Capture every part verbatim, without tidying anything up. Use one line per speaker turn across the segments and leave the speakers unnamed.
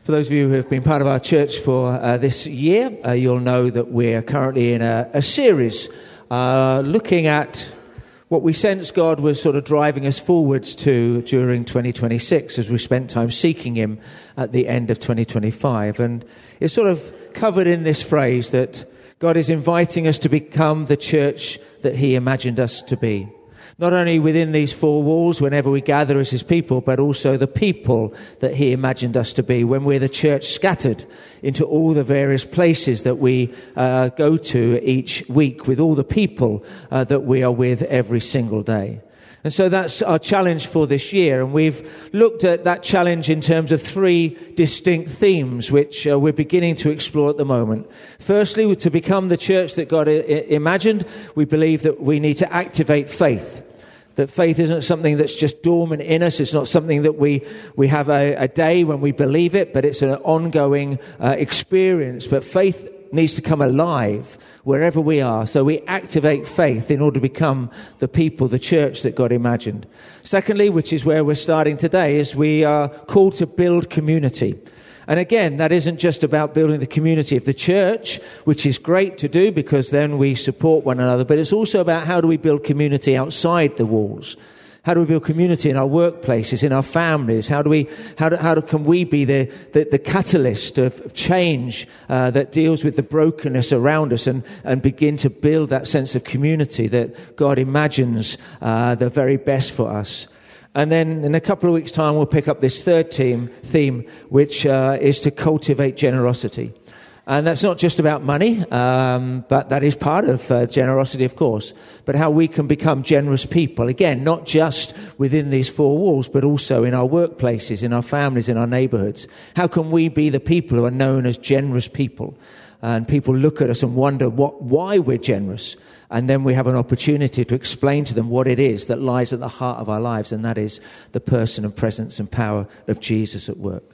For those of you who have been part of our church for uh, this year, uh, you'll know that we're currently in a, a series uh, looking at what we sense God was sort of driving us forwards to during twenty twenty-six as we spent time seeking Him at the end of twenty twenty-five. And it's sort of covered in this phrase that God is inviting us to become the church that He imagined us to be. Not only within these four walls whenever we gather as His people, but also the people that He imagined us to be when we're the church scattered into all the various places that we uh, go to each week with all the people uh, that we are with every single day. And so that's our challenge for this year. And we've looked at that challenge in terms of three distinct themes, which uh, we're beginning to explore at the moment. Firstly, to become the church that God I- imagined, we believe that we need to activate faith. That faith isn't something that's just dormant in us. It's not something that we, we have a, a day when we believe it, but it's an ongoing uh, experience. But faith needs to come alive wherever we are. So we activate faith in order to become the people, the church that God imagined. Secondly, which is where we're starting today, is we are called to build community. And again, that isn't just about building the community of the church, which is great to do because then we support one another, but it's also about how do we build community outside the walls. How do we build community in our workplaces, in our families? How do we, how do, how do, can we be the, the, the catalyst of change uh, that deals with the brokenness around us and, and begin to build that sense of community that God imagines uh, the very best for us? And then in a couple of weeks' time, we'll pick up this third theme, theme which uh, is to cultivate generosity. And that's not just about money, um, but that is part of uh, generosity, of course. But how we can become generous people. Again, not just within these four walls, but also in our workplaces, in our families, in our neighborhoods. How can we be the people who are known as generous people? And people look at us and wonder what, why we're generous. And then we have an opportunity to explain to them what it is that lies at the heart of our lives, and that is the person and presence and power of Jesus at work.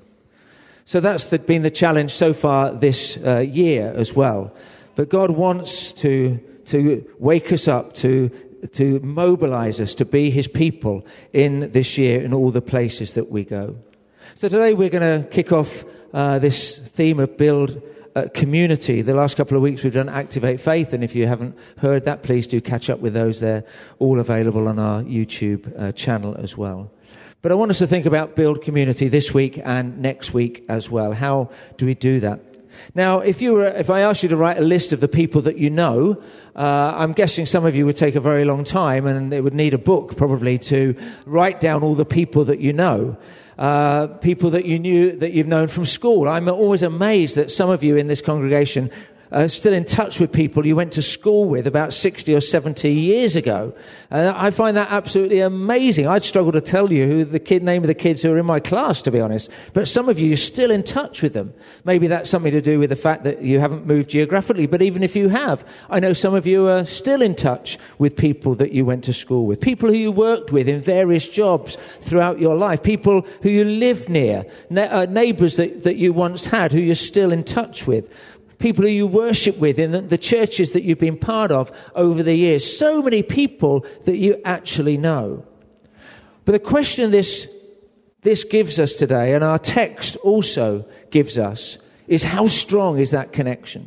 So that's the, been the challenge so far this uh, year as well. But God wants to to wake us up, to to mobilize us to be His people in this year in all the places that we go. So today we're going to kick off uh, this theme of build Uh, community. The last couple of weeks we've done Activate Faith, and if you haven't heard that, please do catch up with those. They're all available on our YouTube uh, channel as well. But I want us to think about build community this week and next week as well. How do we do that? Now, if you were, if I asked you to write a list of the people that you know, uh, I'm guessing some of you would take a very long time, and it would need a book probably to write down all the people that you know. Uh, people that you knew, that you've known from school. I'm always amazed that some of you in this congregation are still in touch with people you went to school with about sixty or seventy years ago. And I find that absolutely amazing. I'd struggle to tell you who the kid name of the kids who are in my class, to be honest. But some of you, you're still in touch with them. Maybe that's something to do with the fact that you haven't moved geographically. But even if you have, I know some of you are still in touch with people that you went to school with, people who you worked with in various jobs throughout your life, people who you live near, na- uh, neighbours that, that you once had who you're still in touch with. People who you worship with in the, the churches that you've been part of over the years. So many people that you actually know. But the question this, this gives us today, and our text also gives us, is how strong is that connection?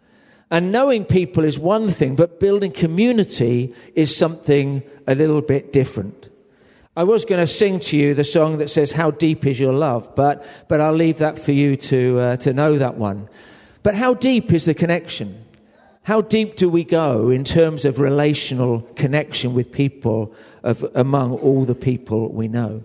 And knowing people is one thing, but building community is something a little bit different. I was going to sing to you the song that says, "How deep is your love?" But, but I'll leave that for you to, uh, to know that one. But how deep is the connection? How deep do we go in terms of relational connection with people of, among all the people we know?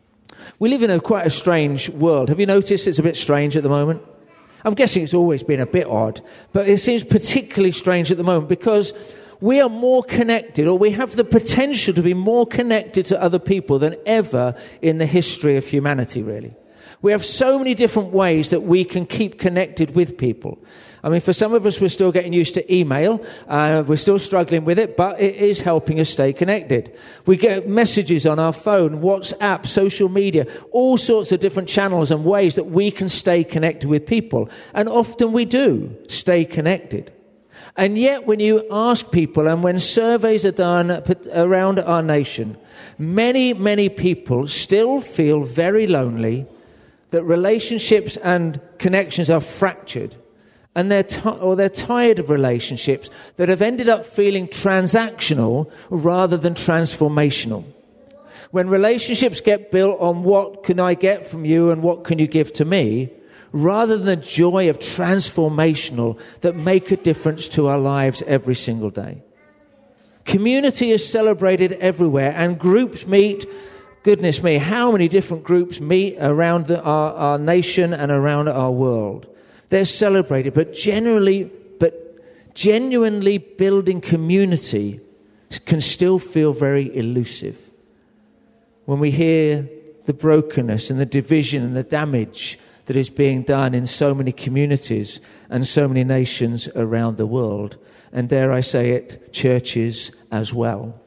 We live in a quite a strange world. Have you noticed it's a bit strange at the moment? I'm guessing it's always been a bit odd, but it seems particularly strange at the moment because we are more connected, or we have the potential to be more connected to other people than ever in the history of humanity, really. We have so many different ways that we can keep connected with people. I mean, for some of us, we're still getting used to email. Uh, we're still struggling with it, but it is helping us stay connected. We get messages on our phone, WhatsApp, social media, all sorts of different channels and ways that we can stay connected with people. And often we do stay connected. And yet when you ask people, and when surveys are done around our nation, many, many people still feel very lonely that relationships and connections are fractured, and they're t- or they're tired of relationships that have ended up feeling transactional rather than transformational. When relationships get built on what can I get from you and what can you give to me, rather than the joy of transformational that make a difference to our lives every single day. Community is celebrated everywhere, and groups meet. Goodness me, how many different groups meet around the, our, our nation and around our world. They're celebrated, but generally, but genuinely building community can still feel very elusive. When we hear the brokenness and the division and the damage that is being done in so many communities and so many nations around the world, and dare I say it, churches as well.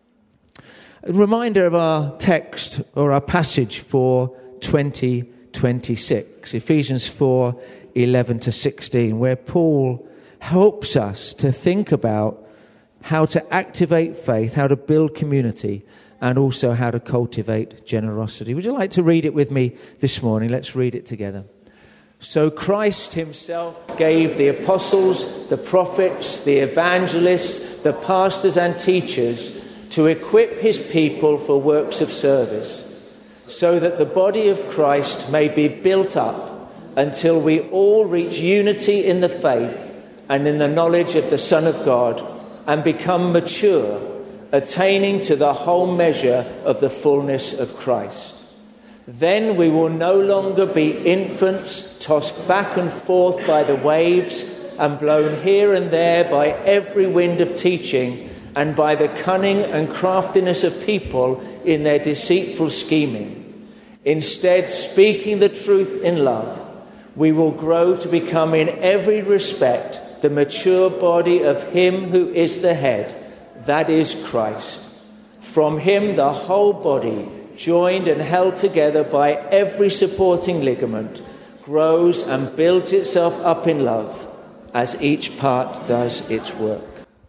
A reminder of our text or our passage for twenty twenty-six, Ephesians four, eleven to sixteen, where Paul helps us to think about how to activate faith, how to build community, and also how to cultivate generosity. Would you like to read it with me this morning? Let's read it together. So Christ himself gave the apostles, the prophets, the evangelists, the pastors and teachers to equip his people for works of service, so that the body of Christ may be built up until we all reach unity in the faith and in the knowledge of the Son of God and become mature, attaining to the whole measure of the fullness of Christ. Then we will no longer be infants tossed back and forth by the waves and blown here and there by every wind of teaching and by the cunning and craftiness of people in their deceitful scheming. Instead, speaking the truth in love, we will grow to become in every respect the mature body of him who is the head, that is Christ. From him the whole body, joined and held together by every supporting ligament, grows and builds itself up in love as each part does its work.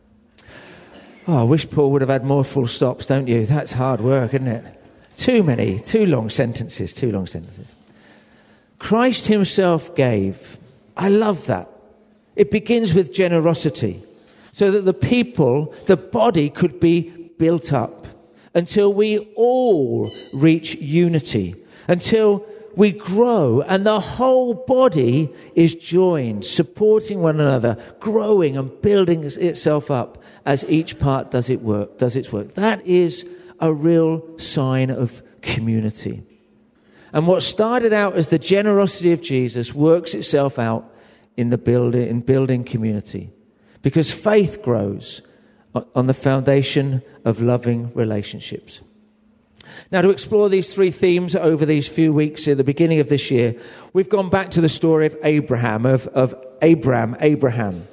Oh, I wish Paul would have had more full stops, don't you? That's hard work, isn't it? Too many, too long sentences, too long sentences. Christ himself gave. I love that. It begins with generosity, so that the people, the body, could be built up until we all reach unity, until we grow and the whole body is joined, supporting one another, growing and building itself up as each part does it work, does its work. That is a real sign of community. And what started out as the generosity of Jesus works itself out in the building, in building community. Because faith grows on the foundation of loving relationships. Now, to explore these three themes over these few weeks at the beginning of this year, we've gone back to the story of Abraham, of, of Abram, Abraham.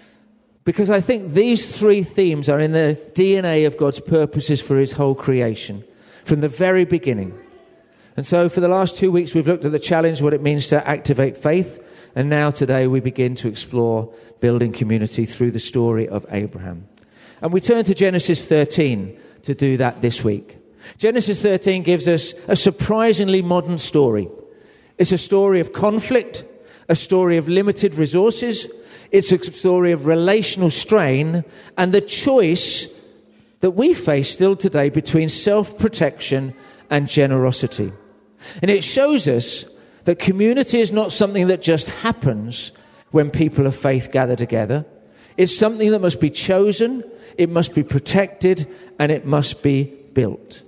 Because I think these three themes are in the D N A of God's purposes for his whole creation, from the very beginning. And so for the last two weeks, we've looked at the challenge, what it means to activate faith. And now today we begin to explore building community through the story of Abraham. And we turn to Genesis thirteen to do that this week. Genesis thirteen gives us a surprisingly modern story. It's a story of conflict, a story of limited resources. It's a story of relational strain and the choice that we face still today between self-protection and generosity. And it shows us that community is not something that just happens when people of faith gather together. It's something that must be chosen, it must be protected, and it must be built.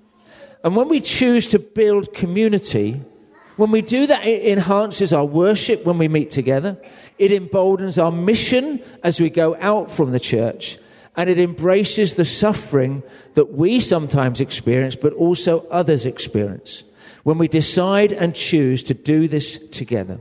And when we choose to build community, when we do that, it enhances our worship when we meet together. It emboldens our mission as we go out from the church. And it embraces the suffering that we sometimes experience, but also others experience, when we decide and choose to do this together.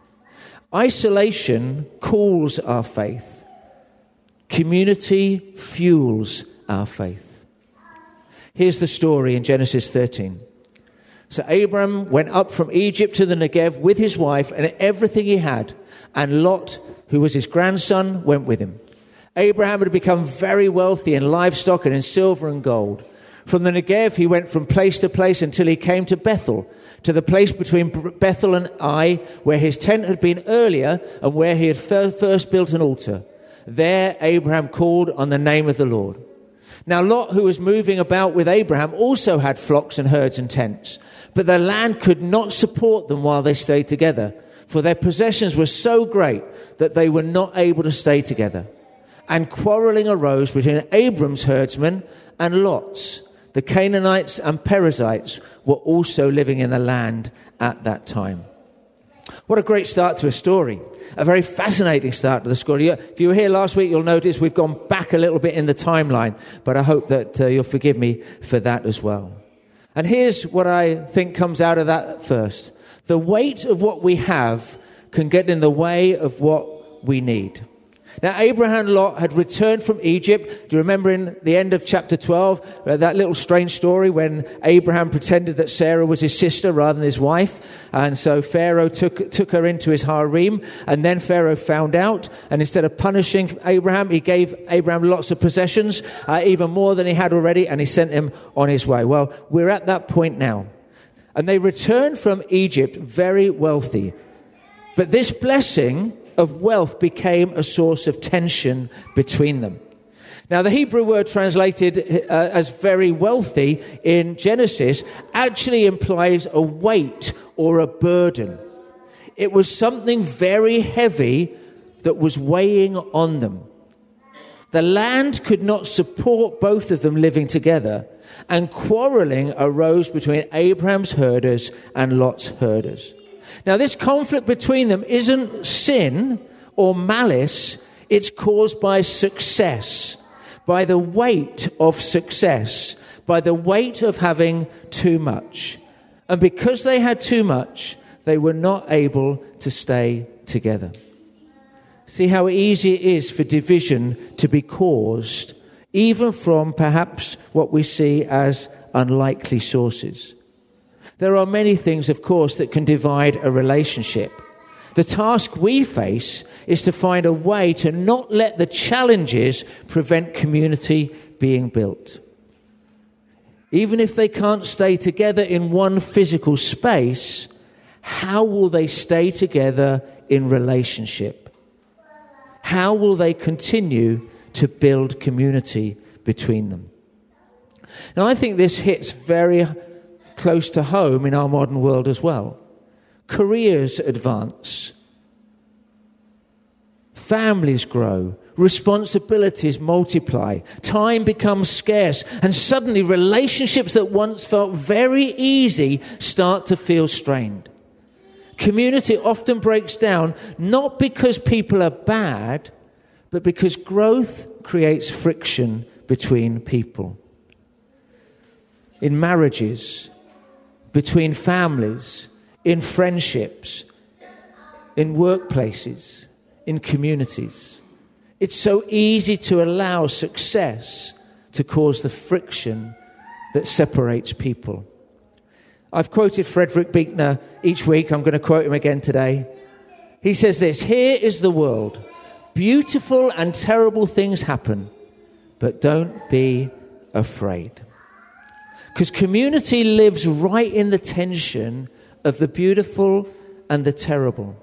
Isolation cools our faith. Community fuels our faith. Here's the story in Genesis thirteen. So Abram went up from Egypt to the Negev with his wife and everything he had, and Lot, who was his grandson, went with him. Abraham had become very wealthy in livestock and in silver and gold. From the Negev, he went from place to place until he came to Bethel, to the place between Bethel and Ai, where his tent had been earlier and where he had first built an altar. There Abraham called on the name of the Lord. Now Lot, who was moving about with Abraham, also had flocks and herds and tents, but the land could not support them while they stayed together, for their possessions were so great that they were not able to stay together. And quarreling arose between Abram's herdsmen and Lot's. The Canaanites and Perizzites were also living in the land at that time. What a great start to a story. A very fascinating start to the story. If you were here last week, you'll notice we've gone back a little bit in the timeline, but I hope that uh, you'll forgive me for that as well. And here's what I think comes out of that first. The weight of what we have can get in the way of what we need. Now, Abraham and Lot had returned from Egypt. Do you remember in the end of chapter twelve, uh, that little strange story when Abraham pretended that Sarah was his sister rather than his wife? And so Pharaoh took took her into his harem, and then Pharaoh found out, and instead of punishing Abraham, he gave Abraham lots of possessions, uh, even more than he had already, and he sent him on his way. Well, we're at that point now. And they returned from Egypt very wealthy. But this blessing of wealth became a source of tension between them. Now, the Hebrew word translated uh, as very wealthy in Genesis actually implies a weight or a burden. It was something very heavy that was weighing on them. The land could not support both of them living together, and quarreling arose between Abraham's herders and Lot's herders. Now, this conflict between them isn't sin or malice. It's caused by success, by the weight of success, by the weight of having too much. And because they had too much, they were not able to stay together. See how easy it is for division to be caused, even from perhaps what we see as unlikely sources. There are many things, of course, that can divide a relationship. The task we face is to find a way to not let the challenges prevent community being built. Even if they can't stay together in one physical space, how will they stay together in relationship? How will they continue to build community between them? Now, I think this hits very close to home in our modern world as well. Careers advance. Families grow. Responsibilities multiply. Time becomes scarce. And suddenly relationships that once felt very easy start to feel strained. Community often breaks down not because people are bad, but because growth creates friction between people. In marriages, between families, in friendships, in workplaces, in communities. It's so easy to allow success to cause the friction that separates people. I've quoted Frederick Buechner each week. I'm going to quote him again today. He says this: "Here is the world. Beautiful and terrible things happen, but don't be afraid." Because community lives right in the tension of the beautiful and the terrible.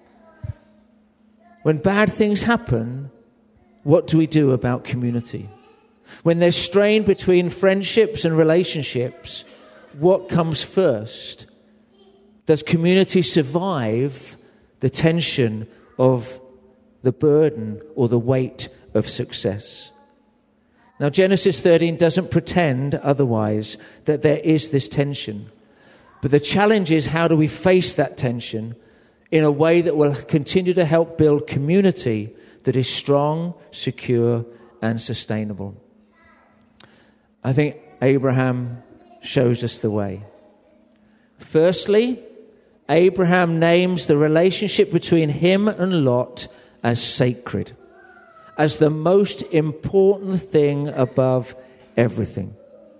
When bad things happen, what do we do about community? When there's strain between friendships and relationships, what comes first? Does community survive the tension of the burden or the weight of success? Now, Genesis thirteen doesn't pretend otherwise, that there is this tension. But the challenge is, how do we face that tension in a way that will continue to help build community that is strong, secure, and sustainable? I think Abraham shows us the way. Firstly, Abraham names the relationship between him and Lot as sacred, as the most important thing above everything.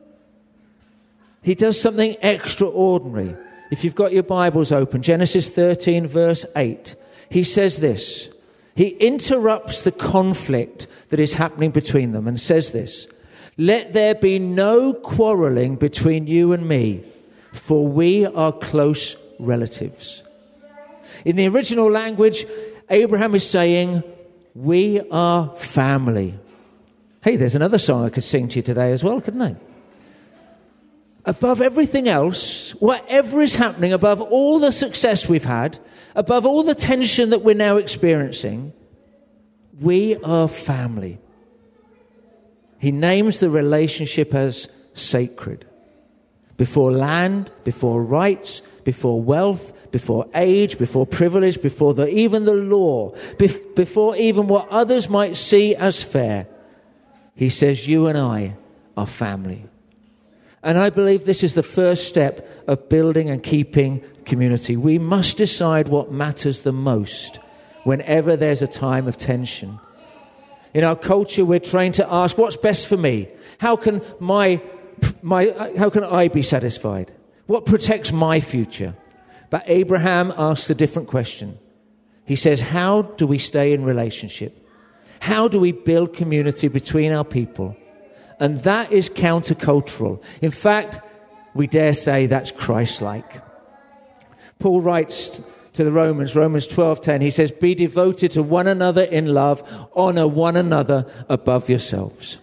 He does something extraordinary. If you've got your Bibles open, Genesis thirteen, verse eight, he says this. He interrupts the conflict that is happening between them and says this: Let there be no quarreling between you and me, for we are close relatives. In the original language, Abraham is saying, we are family. Hey, there's another song I could sing to you today as well, couldn't I? Above everything else, whatever is happening, above all the success we've had, above all the tension that we're now experiencing, we are family. He names the relationship as sacred. Before land, before rights, before wealth, before age, before privilege, before the, even the law, bef- before even what others might see as fair, he says, you and I are family. And I believe this is the first step of building and keeping community. We must decide what matters the most whenever there's a time of tension. In our culture, we're trained to ask, what's best for me? How can my, my, how can I be satisfied? What protects my future? But Abraham asks a different question. He says, how do we stay in relationship? How do we build community between our people? And that is countercultural. In fact, we dare say that's Christ-like. Paul writes to the Romans, Romans twelve ten, he says, be devoted to one another in love, honor one another above yourselves.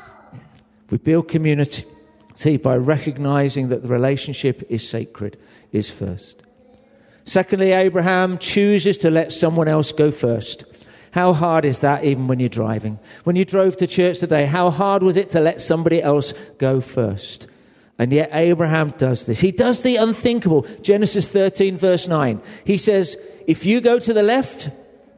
We build community by recognizing that the relationship is sacred, is first. Secondly, Abraham chooses to let someone else go first. How hard is that even when you're driving? When you drove to church today, how hard was it to let somebody else go first? And yet Abraham does this. He does the unthinkable. Genesis thirteen verse nine. He says, if you go to the left,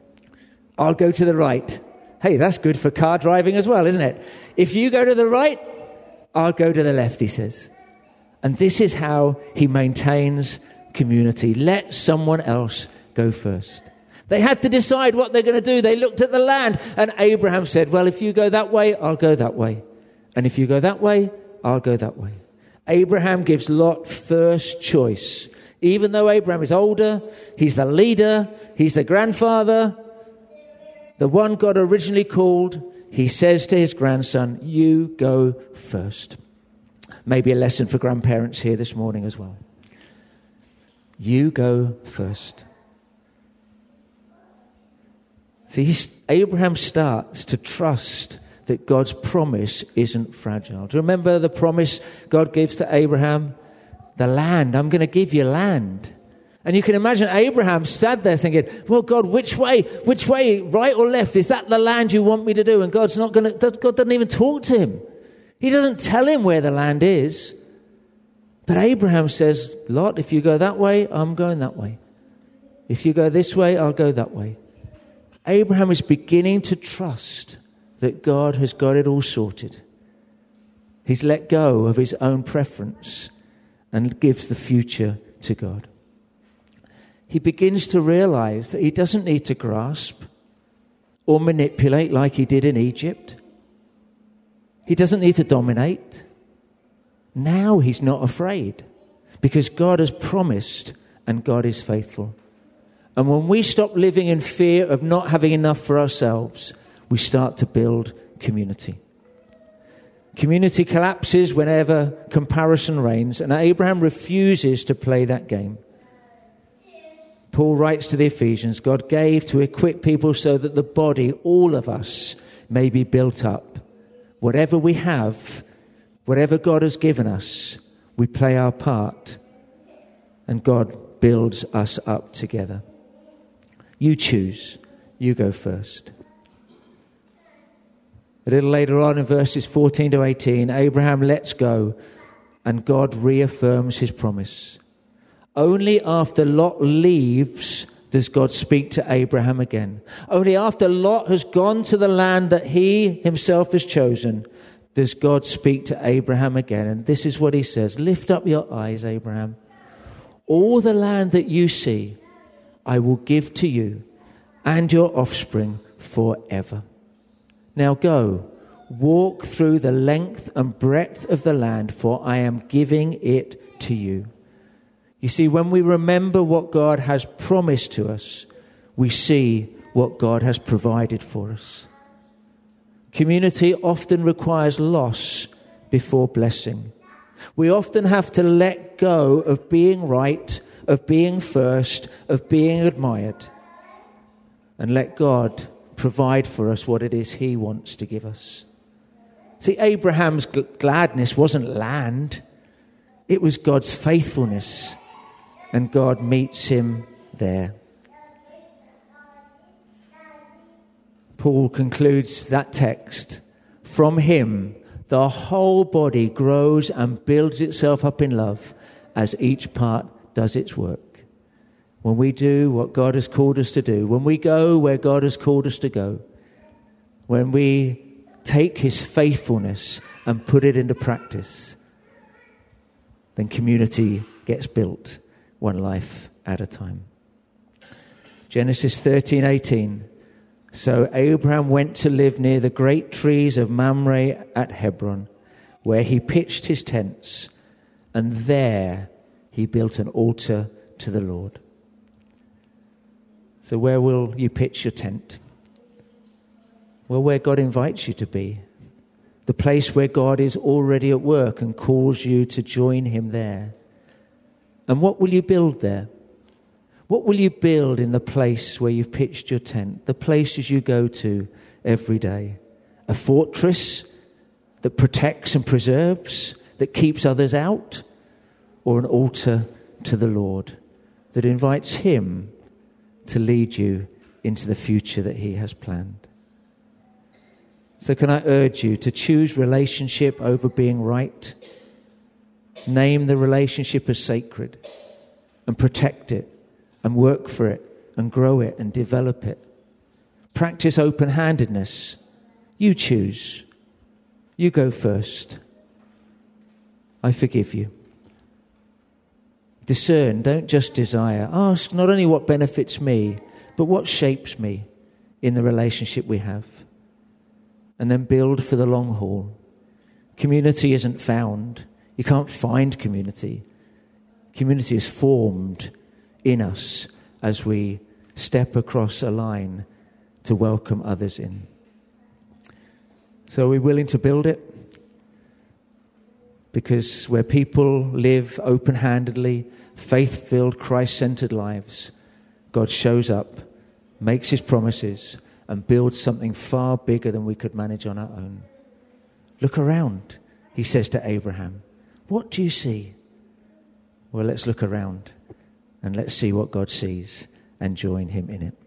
I'll go to the right. Hey, that's good for car driving as well, isn't it? If you go to the right, I'll go to the left, he says. And this is how he maintains community. Let someone else go first. They had to decide what they're going to do. They looked at the land, and Abraham said, well, if you go that way, I'll go that way. And if you go that way, I'll go that way. Abraham gives Lot first choice. Even though Abraham is older, he's the leader, he's the grandfather, the one God originally called, he says to his grandson, you go first. Maybe a lesson for grandparents here this morning as well. You go first. See, Abraham starts to trust that God's promise isn't fragile. Do you remember the promise God gives to Abraham? The land. I'm going to give you land. And you can imagine Abraham sat there thinking, well, God, which way? Which way? Right or left? Is that the land you want me to do? And God's not going to, God doesn't even talk to him. He doesn't tell him where the land is. But Abraham says, Lot, if you go that way, I'm going that way. If you go this way, I'll go that way. Abraham is beginning to trust that God has got it all sorted. He's let go of his own preference and gives the future to God. He begins to realize that he doesn't need to grasp or manipulate like he did in Egypt. He doesn't need to dominate. Now he's not afraid because God has promised and God is faithful. And when we stop living in fear of not having enough for ourselves, we start to build community. Community collapses whenever comparison reigns, and Abraham refuses to play that game. Paul writes to the Ephesians, God gave to equip people so that the body, all of us, may be built up. Whatever we have, whatever God has given us, we play our part, and God builds us up together. You choose. You go first. A little later on in verses fourteen to eighteen, Abraham lets go and God reaffirms his promise. Only after Lot leaves does God speak to Abraham again. Only after Lot has gone to the land that he himself has chosen does God speak to Abraham again. And this is what he says, lift up your eyes, Abraham. All the land that you see, I will give to you and your offspring forever. Now go, walk through the length and breadth of the land, for I am giving it to you. You see, when we remember what God has promised to us, we see what God has provided for us. Community often requires loss before blessing. We often have to let go of being right, of being first, of being admired, and let God provide for us what it is he wants to give us. See, Abraham's gl- gladness wasn't land. It was God's faithfulness, and God meets him there. Paul concludes that text, from him the whole body grows and builds itself up in love as each part does its work. When we do what God has called us to do, when we go where God has called us to go, when we take his faithfulness and put it into practice, then community gets built one life at a time. Genesis thirteen eighteen. So Abraham went to live near the great trees of Mamre at Hebron, where he pitched his tents, and there he built an altar to the Lord. So where will you pitch your tent? Well, where God invites you to be. The place where God is already at work and calls you to join him there. And what will you build there? What will you build in the place where you've pitched your tent, the places you go to every day? A fortress that protects and preserves, that keeps others out? Or an altar to the Lord that invites him to lead you into the future that he has planned? So can I urge you to choose relationship over being right? Name the relationship as sacred and protect it and work for it and grow it and develop it. Practice open-handedness. You choose. You go first. I forgive you. Discern, don't just desire. Ask not only what benefits me, but what shapes me in the relationship we have. And then build for the long haul. Community isn't found. You can't find community. Community is formed in us as we step across a line to welcome others in. So are we willing to build it? Because where people live open-handedly, faith-filled, Christ-centered lives, God shows up, makes his promises, and builds something far bigger than we could manage on our own. Look around, he says to Abraham. What do you see? Well, let's look around and let's see what God sees and join him in it.